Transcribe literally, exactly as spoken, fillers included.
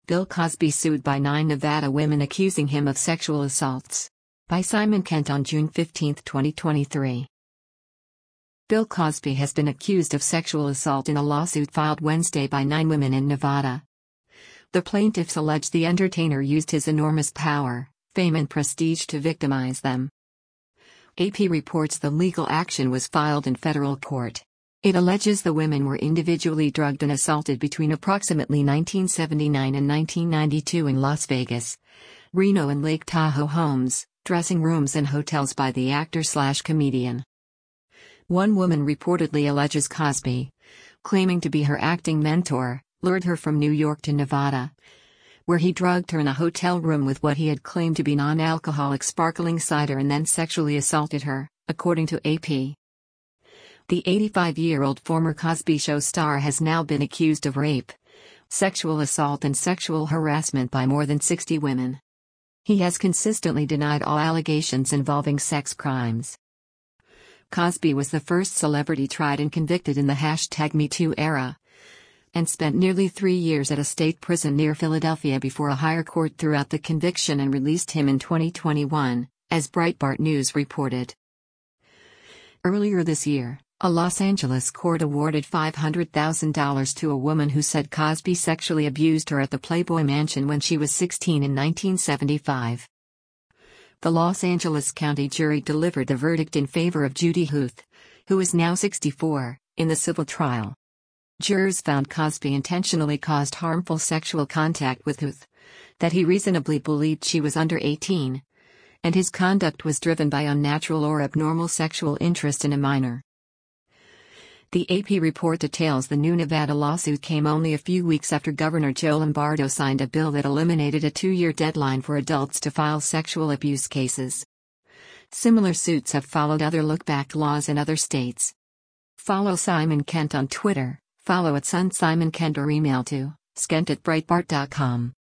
Bill Cosby sued by nine Nevada women accusing him of sexual assaults. By Simon Kent on June fifteenth, twenty twenty-three. Bill Cosby has been accused of sexual assault in a lawsuit filed Wednesday by nine women in Nevada. The plaintiffs allege the entertainer used his enormous power, fame and prestige to victimize them. A P reports the legal action was filed in federal court. It alleges the women were individually drugged and assaulted between approximately nineteen seventy-nine and nineteen ninety-two in Las Vegas, Reno and Lake Tahoe homes, dressing rooms and hotels by the actor-slash-comedian. One woman reportedly alleges Cosby, claiming to be her acting mentor, lured her from New York to Nevada, where he drugged her in a hotel room with what he had claimed to be non-alcoholic sparkling cider and then sexually assaulted her, according to A P. The eighty-five-year-old former Cosby Show star has now been accused of rape, sexual assault and sexual harassment by more than sixty women. He has consistently denied all allegations involving sex crimes. Cosby was the first celebrity tried and convicted in the hashtag Me Too era, and spent nearly three years at a state prison near Philadelphia before a higher court threw out the conviction and released him in twenty twenty-one, as Breitbart News reported. Earlier this year, a Los Angeles court awarded five hundred thousand dollars to a woman who said Cosby sexually abused her at the Playboy Mansion when she was sixteen in nineteen seventy-five. The Los Angeles County jury delivered the verdict in favor of Judy Huth, who is now sixty-four, in the civil trial. Jurors found Cosby intentionally caused harmful sexual contact with Huth, that he reasonably believed she was under eighteen, and his conduct was driven by unnatural or abnormal sexual interest in a minor. The A P report details the new Nevada lawsuit came only a few weeks after Governor Joe Lombardo signed a bill that eliminated a two-year deadline for adults to file sexual abuse cases. Similar suits have followed other look-back laws in other states. Follow Simon Kent on Twitter, follow at Sun Simon Kent or email to skent at breitbart dot com.